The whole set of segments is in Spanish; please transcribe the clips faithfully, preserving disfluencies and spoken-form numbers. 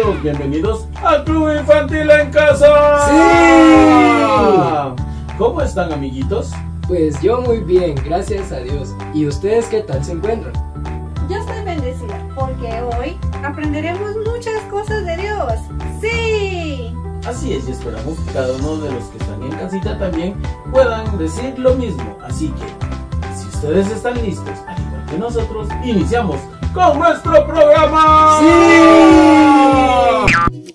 todos bienvenidos al Club Infantil en Casa. ¡Sí! ¿Cómo están, amiguitos? Pues yo muy bien, gracias a Dios. ¿Y ustedes qué tal se encuentran? Yo estoy bendecida porque hoy aprenderemos muchas cosas de Dios. ¡Sí! Así es, y esperamos que cada uno de los que están en casita también puedan decir lo mismo. Así que, si ustedes están listos, al igual que nosotros, iniciamos con nuestro programa. ¡Sí!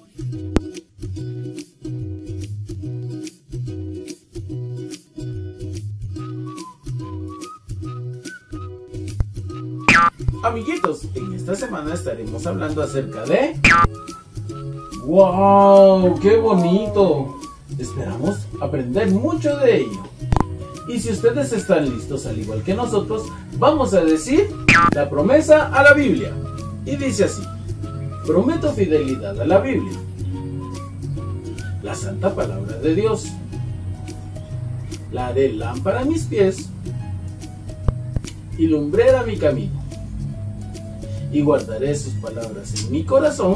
Amiguitos, en esta semana estaremos hablando acerca de... ¡Wow! ¡Qué bonito! Esperamos aprender mucho de ello. Y si ustedes están listos, al igual que nosotros, vamos a decir la promesa a la Biblia. Y dice así: prometo fidelidad a la Biblia, la santa palabra de Dios. La haré lámpara a mis pies y lumbrera a mi camino. Y guardaré sus palabras en mi corazón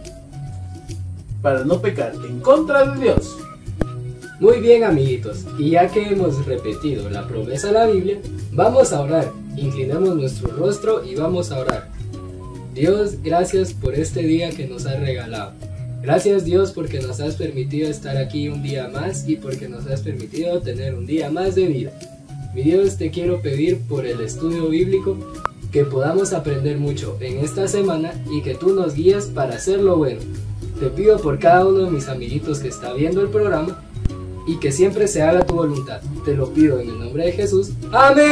para no pecar en contra de Dios. Muy bien, amiguitos, y ya que hemos repetido la promesa a la Biblia, vamos a orar. Inclinemos nuestro rostro y vamos a orar. Dios, gracias por este día que nos has regalado. Gracias, Dios, porque nos has permitido estar aquí un día más y porque nos has permitido tener un día más de vida. Mi Dios, te quiero pedir por el estudio bíblico que podamos aprender mucho en esta semana y que tú nos guíes para hacerlo bueno. Te pido por cada uno de mis amiguitos que está viendo el programa y que siempre se haga tu voluntad. Te lo pido en el nombre de Jesús. ¡Amén!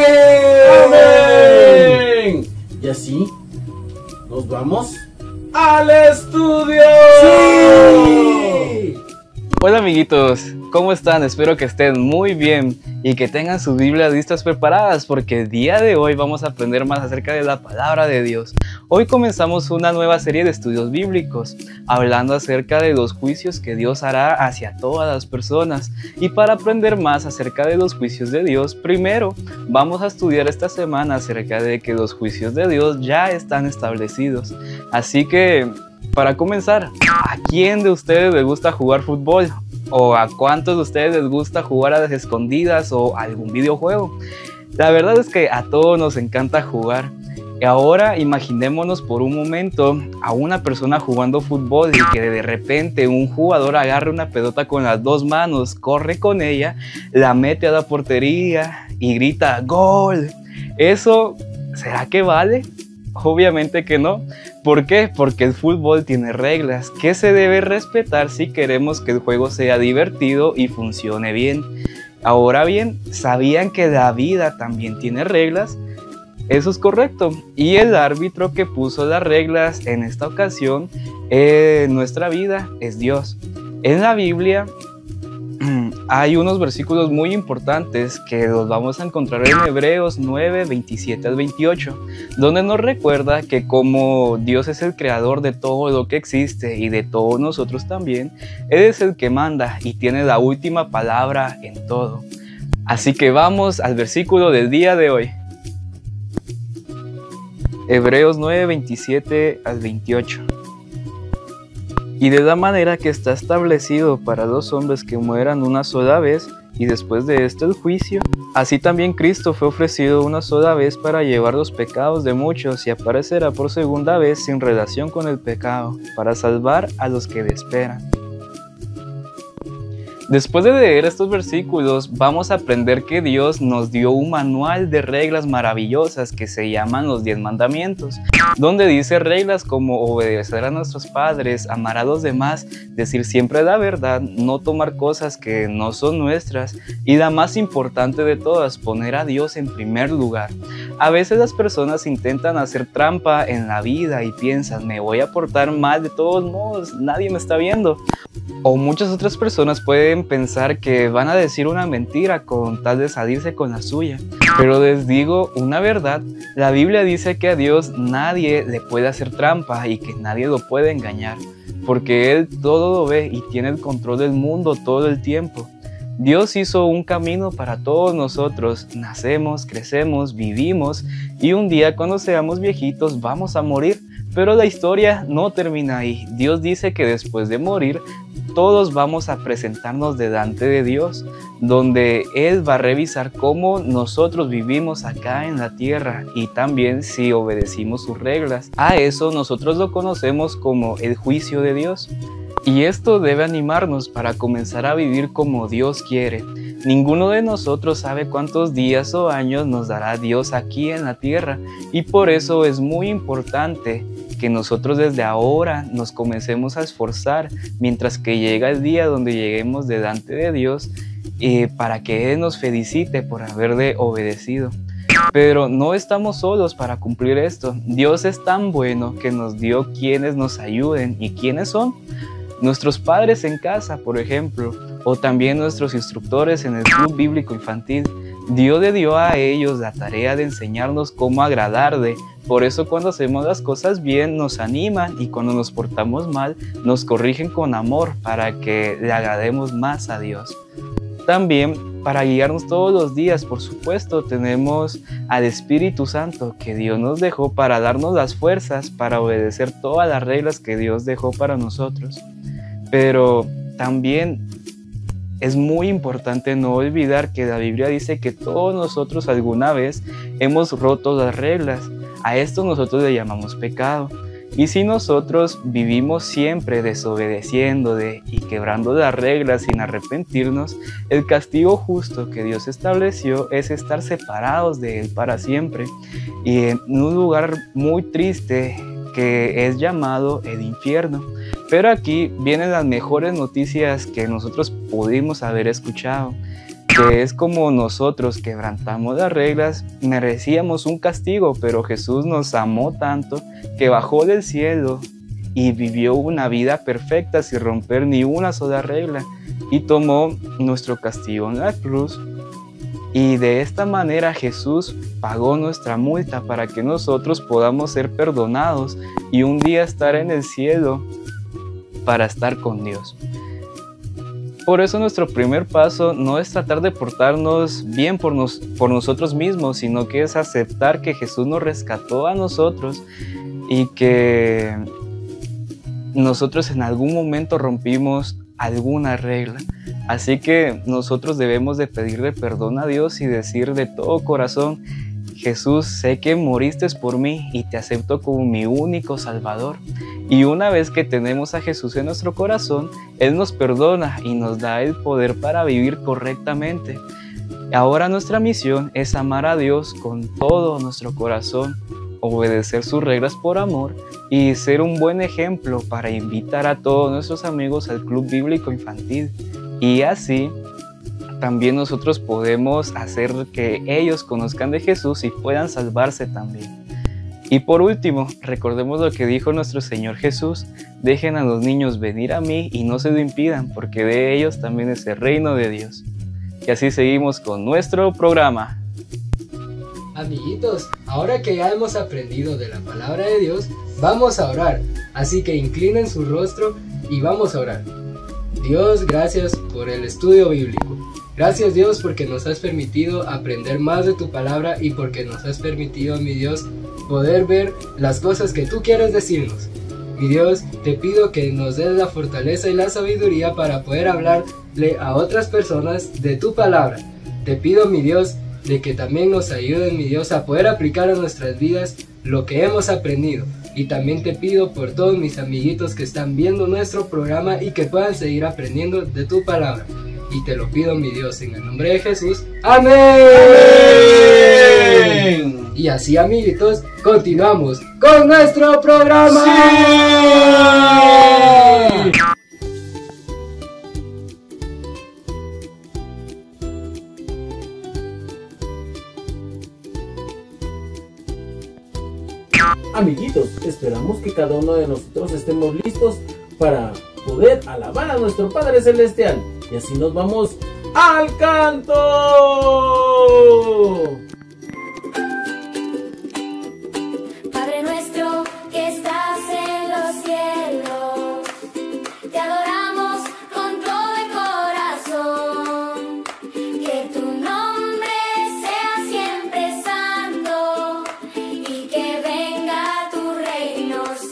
¡Amén! Y así nos vamos al estudio. ¡Sí! Hola, amiguitos, ¿cómo están? Espero que estén muy bien y que tengan sus Biblias listas preparadas, porque el día de hoy vamos a aprender más acerca de la palabra de Dios. Hoy comenzamos una nueva serie de estudios bíblicos, hablando acerca de los juicios que Dios hará hacia todas las personas. Y para aprender más acerca de los juicios de Dios, primero vamos a estudiar esta semana acerca de que los juicios de Dios ya están establecidos. Así que, para comenzar, ¿a quién de ustedes les gusta jugar fútbol? ¿O a cuántos de ustedes les gusta jugar a las escondidas o algún videojuego? La verdad es que a todos nos encanta jugar. Y ahora imaginémonos por un momento a una persona jugando fútbol y que de repente un jugador agarre una pelota con las dos manos, corre con ella, la mete a la portería y grita ¡gol! ¿Eso será que vale? Obviamente que no. ¿Por qué? Porque el fútbol tiene reglas que se debe respetar si queremos que el juego sea divertido y funcione bien. Ahora bien, ¿sabían que la vida también tiene reglas? Eso es correcto. Y el árbitro que puso las reglas en esta ocasión en nuestra vida es Dios. En la Biblia hay unos versículos muy importantes que los vamos a encontrar en Hebreos nueve, veintisiete al veintiocho, donde nos recuerda que como Dios es el creador de todo lo que existe y de todos nosotros también, Él es el que manda y tiene la última palabra en todo. Así que vamos al versículo del día de hoy. Hebreos nueve, veintisiete al veintiocho. Y de la manera que está establecido para los hombres que mueran una sola vez, y después de esto el juicio, así también Cristo fue ofrecido una sola vez para llevar los pecados de muchos, y aparecerá por segunda vez sin relación con el pecado, para salvar a los que le esperan. Después de leer estos versículos, vamos a aprender que Dios nos dio un manual de reglas maravillosas que se llaman los diez mandamientos, donde dice reglas como obedecer a nuestros padres, amar a los demás, decir siempre la verdad, no tomar cosas que no son nuestras y la más importante de todas, poner a Dios en primer lugar. A veces las personas intentan hacer trampa en la vida y piensan, me voy a portar mal de todos modos, nadie me está viendo. O muchas otras personas pueden pensar que van a decir una mentira con tal de salirse con la suya. Pero les digo una verdad, la Biblia dice que a Dios nadie le puede hacer trampa y que nadie lo puede engañar, porque Él todo lo ve y tiene el control del mundo todo el tiempo. Dios hizo un camino para todos nosotros, nacemos, crecemos, vivimos y un día cuando seamos viejitos vamos a morir, Pero la historia no termina ahí. Dios dice que después de morir, todos vamos a presentarnos delante de Dios, donde Él va a revisar cómo nosotros vivimos acá en la tierra y también si obedecimos sus reglas. A eso nosotros lo conocemos como el juicio de Dios. Y esto debe animarnos para comenzar a vivir como Dios quiere. Ninguno de nosotros sabe cuántos días o años nos dará Dios aquí en la tierra, y por eso es muy importante que nosotros desde ahora nos comencemos a esforzar mientras que llega el día donde lleguemos delante de Dios, eh, para que Él nos felicite por haberle obedecido. Pero no estamos solos para cumplir esto. Dios es tan bueno que nos dio quienes nos ayuden. ¿Y quiénes son? Nuestros padres en casa, por ejemplo, o también nuestros instructores en el club bíblico infantil. Dios le dio a ellos la tarea de enseñarnos cómo agradarle. Por eso cuando hacemos las cosas bien nos animan, y cuando nos portamos mal nos corrigen con amor para que le agrademos más a Dios. También para guiarnos todos los días, por supuesto, tenemos al Espíritu Santo que Dios nos dejó para darnos las fuerzas para obedecer todas las reglas que Dios dejó para nosotros. Pero también es muy importante no olvidar que la Biblia dice que todos nosotros alguna vez hemos roto las reglas. A esto nosotros le llamamos pecado. Y si nosotros vivimos siempre desobedeciendo de, y quebrando las reglas sin arrepentirnos, el castigo justo que Dios estableció es estar separados de Él para siempre, y en un lugar muy triste que es llamado el infierno. Pero aquí vienen las mejores noticias que nosotros pudimos haber escuchado, que es como nosotros quebrantamos las reglas, merecíamos un castigo, pero Jesús nos amó tanto que bajó del cielo y vivió una vida perfecta sin romper ni una sola regla, y tomó nuestro castigo en la cruz. Y de esta manera Jesús pagó nuestra multa para que nosotros podamos ser perdonados y un día estar en el cielo para estar con Dios. Por eso nuestro primer paso no es tratar de portarnos bien por, nos, por nosotros mismos, sino que es aceptar que Jesús nos rescató a nosotros y que nosotros en algún momento rompimos alguna regla. Así que nosotros debemos de pedirle perdón a Dios y decir de todo corazón: Jesús, sé que moriste por mí y te acepto como mi único Salvador. Y una vez que tenemos a Jesús en nuestro corazón, Él nos perdona y nos da el poder para vivir correctamente. Ahora nuestra misión es amar a Dios con todo nuestro corazón, obedecer sus reglas por amor y ser un buen ejemplo para invitar a todos nuestros amigos al club bíblico infantil. Y así también nosotros podemos hacer que ellos conozcan de Jesús y puedan salvarse también. Y por último, recordemos lo que dijo nuestro Señor Jesús: dejen a los niños venir a mí y no se lo impidan, porque de ellos también es el reino de Dios. Y así seguimos con nuestro programa. Amiguitos, ahora que ya hemos aprendido de la palabra de Dios, vamos a orar. Así que inclinen su rostro y vamos a orar. Dios, gracias por el estudio bíblico. Gracias, Dios, porque nos has permitido aprender más de tu palabra y porque nos has permitido, mi Dios, poder ver las cosas que tú quieres decirnos. Mi Dios, te pido que nos des la fortaleza y la sabiduría para poder hablarle a otras personas de tu palabra. Te pido, mi Dios, de que también nos ayuden, mi Dios, a poder aplicar a nuestras vidas lo que hemos aprendido. Y también te pido por todos mis amiguitos que están viendo nuestro programa y que puedan seguir aprendiendo de tu palabra. Y te lo pido, mi Dios, en el nombre de Jesús. ¡Amén! ¡Amén! Y así, amiguitos, continuamos con nuestro programa. ¡Sí! Amiguitos, esperamos que cada uno de nosotros estemos listos para poder alabar a nuestro Padre Celestial. Y así nos vamos al canto. Padre nuestro que estás en los cielos, te adoramos con todo el corazón. Que tu nombre sea siempre santo y que venga tu reino.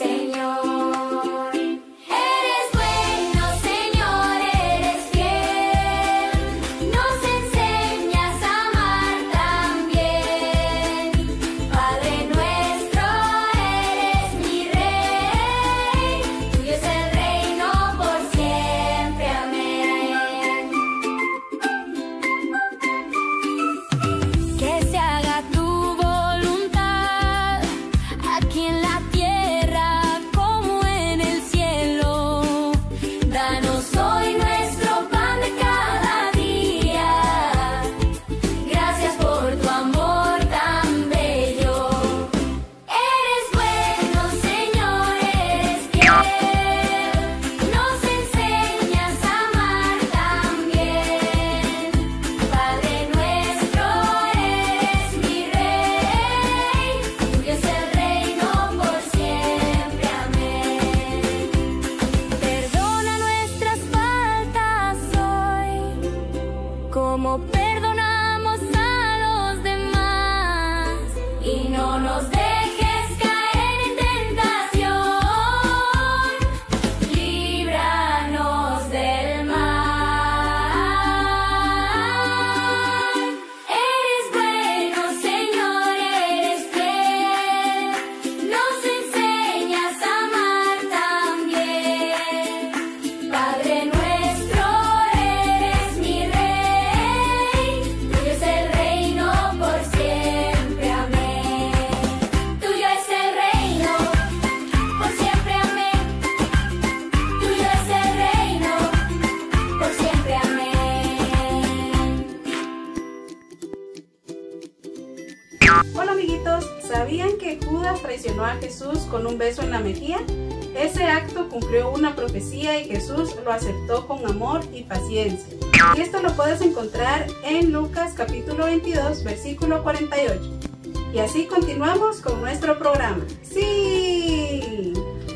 Hola amiguitos, ¿sabían que Judas traicionó a Jesús con un beso en la mejilla? Ese acto cumplió una profecía y Jesús lo aceptó con amor y paciencia. Y esto lo puedes encontrar en Lucas capítulo veintidós, versículo cuarenta y ocho. Y así continuamos con nuestro programa. ¡Sí!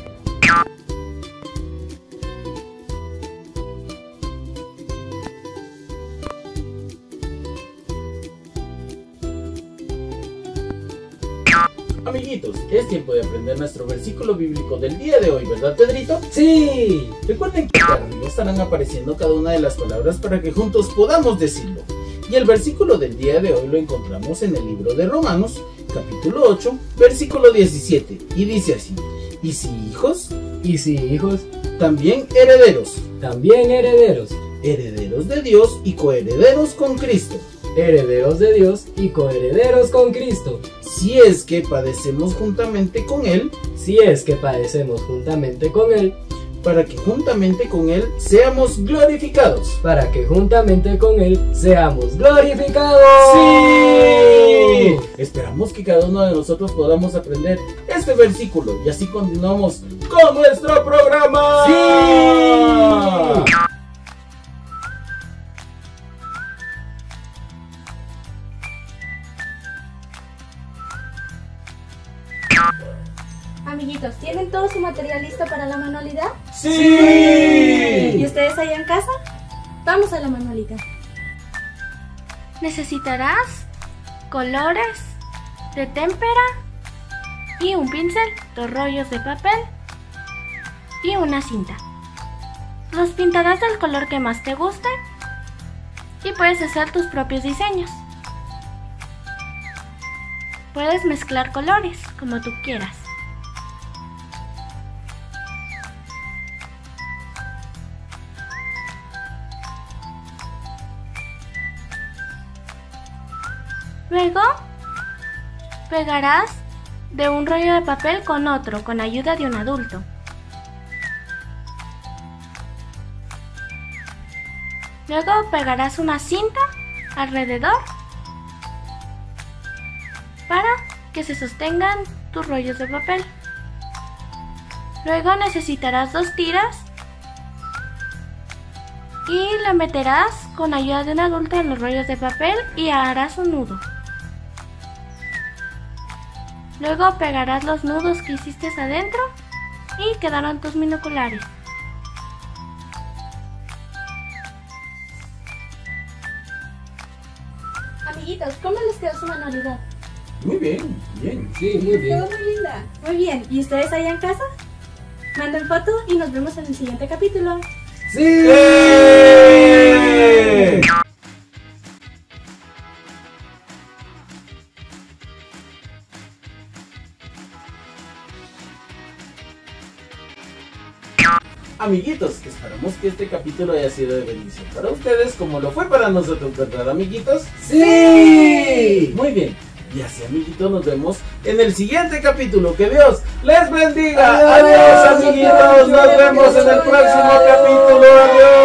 Amiguitos, es tiempo de aprender nuestro versículo bíblico del día de hoy, ¿verdad, Pedrito? Sí. Recuerden que acá arriba estarán apareciendo cada una de las palabras para que juntos podamos decirlo. Y el versículo del día de hoy lo encontramos en el libro de Romanos, capítulo ocho, versículo diecisiete, y dice así: y si hijos, Y si hijos, también herederos, también herederos, herederos de Dios y coherederos con Cristo, herederos de Dios y coherederos con Cristo, si es que padecemos juntamente con Él, si es que padecemos juntamente con Él, para que juntamente con Él seamos glorificados. para que juntamente con Él seamos glorificados. ¡Sí! Esperamos que cada uno de nosotros podamos aprender este versículo y así continuamos con nuestro programa. ¡Sí! Amiguitos, ¿tienen todo su material listo para la manualidad? ¡Sí! ¿Y ustedes allá en casa? Vamos a la manualidad. Necesitarás colores de témpera y un pincel, dos rollos de papel y una cinta. Los pintarás del color que más te guste y puedes hacer tus propios diseños. Puedes mezclar colores como tú quieras. Luego, pegarás de un rollo de papel con otro, con ayuda de un adulto. Luego pegarás una cinta alrededor para que se sostengan tus rollos de papel. Luego necesitarás dos tiras y la meterás con ayuda de un adulto en los rollos de papel y harás un nudo. Luego pegarás los nudos que hiciste adentro y quedarán tus binoculares. Amiguitos, ¿cómo les quedó su manualidad? Muy bien, bien. Sí, muy bien. Quedó muy linda. Muy bien, ¿y ustedes allá en casa? Manden foto y nos vemos en el siguiente capítulo. ¡Sí! ¡Sí! Amiguitos, esperamos que este capítulo haya sido de bendición para ustedes como lo fue para nosotros, ¿verdad, amiguitos? ¡Sí! Muy bien. Y así, amiguitos, nos vemos en el siguiente capítulo. ¡Que Dios les bendiga! Adiós, ¡Adiós, amiguitos! ¡Nos vemos en el próximo capítulo! ¡Adiós!